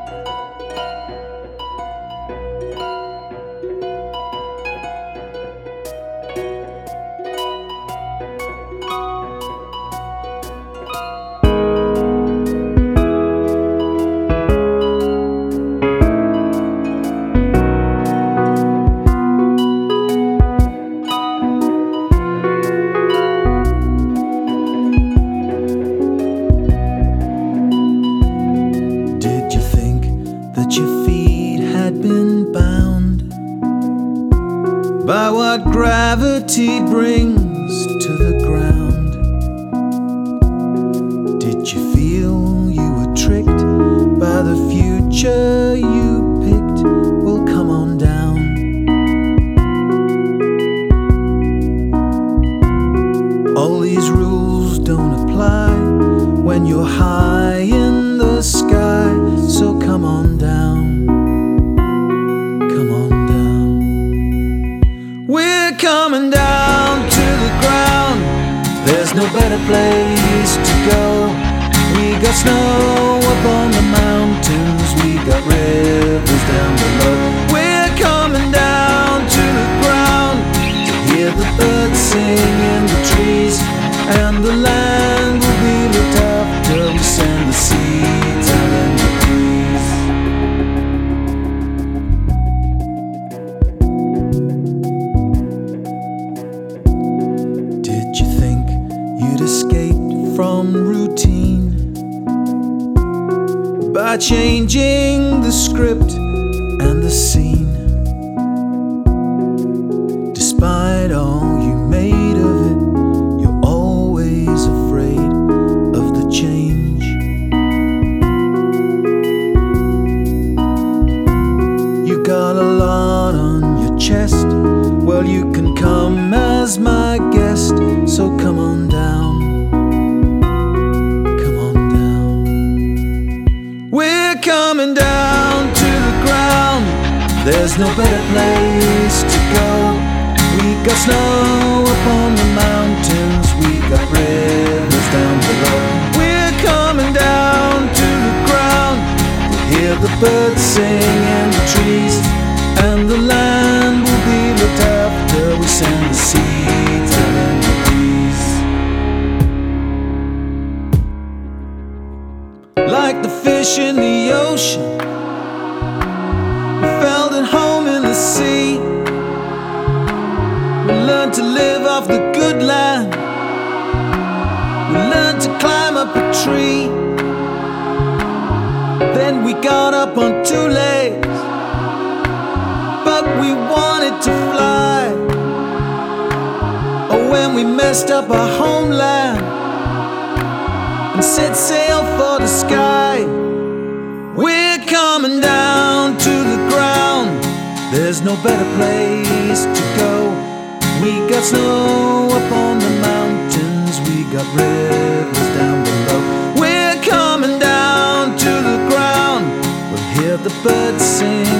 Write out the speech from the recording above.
Your feet had been bound by what gravity brings to the ground. Did you feel you were tricked by the future you picked? Well, come on down. All these rules don't apply when you're high in the sky, so come on down. Coming down to the ground. There's no better place to go. We got snow up on the mountains, we got rivers down below. We're coming down to the ground to hear the birds sing in the trees, and the land will be looked after. We send the seeds out in the breeze. You'd escape from routine by changing the script and the scene. Despite all you made of it, you're always afraid of the change. You got a lot on your chest. Well, you can come as my guest, so come on down. Come on down. We're coming down to the ground. There's no better place to go. We got snow up on the mountains, we got rivers down below. We're coming down to the ground to hear the birds sing in the trees, and the land will be looked after. We send the seeds out in the breeze. Like the fish in the ocean, we felt at home in the sea. We learned to live off the good land. We learned to climb up a tree. Then we got up on two legs, but we wanted to fly. Oh, when we messed up our homeland and set sail for the sky. We're coming down to the ground. There's no better place to go. We got snow up on the mountains, we got rivers down below. We're coming down to the ground. We'll hear the birds sing